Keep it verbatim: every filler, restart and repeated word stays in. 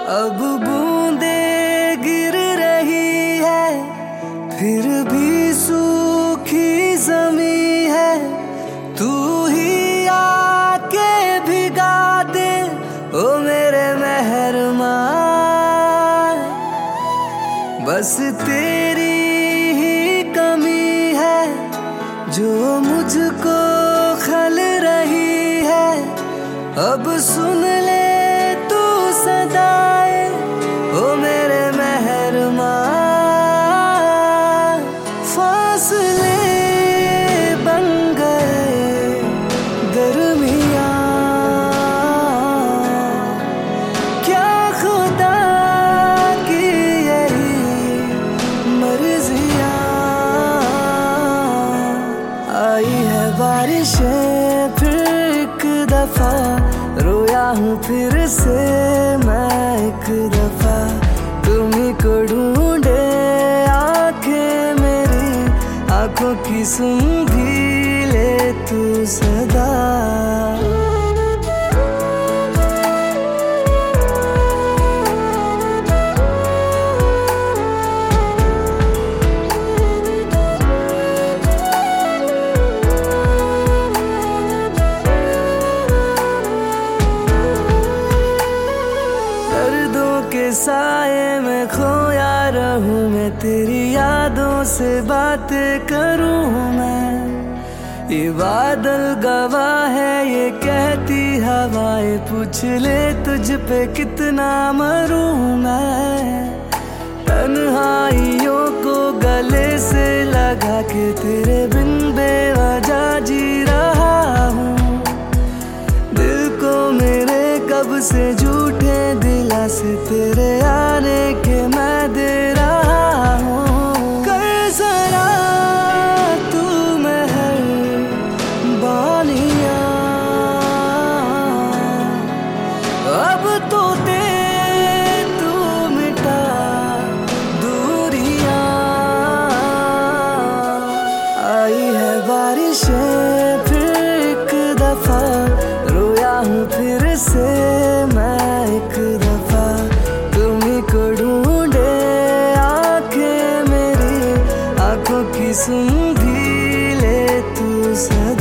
अब बूंदे गिर रही है, फिर भी सूखी जमी है। तू ही आके भिगा दे ओ मेरे मेहरबान। बस तेरी ही कमी है जो मुझको खल रही है। अब सुन ले तू सदाए ओ मेरे मेहरबान। फासले बन गए दरमियां, क्या खुदा की यही मर्जियां। आई है बारिशें फिर एक दफा, रोया हूँ फिर से मैं एक दफा। तुम्ही को ढूंढे आंखें मेरी, आंखों की सुन भी ले तू सदा। के साए में खोया रहूं मैं, तेरी यादों से बातें करूं मैं। ये बादल गवाह है ये कहती हवाएं, पूछ ले तुझ पे कितना मरूं मैं। तन्हाइयों को गले से लगा के तेरे बिन बेवजह जी रहा हूँ। दिल को मेरे कब से झूठे दिलासे तेरे आने के मैं दे रहा हूँ। कर जरा तू मेहर बानिया, अब तो दे तू मिटा दूरियां। आई है बारिशें फिर एक दफा, रोया हूँ फिर से मैं एक दफा। तुम्ही को ढूंढे आंखें मेरी, आंखों की सुन भी ले तू सदा।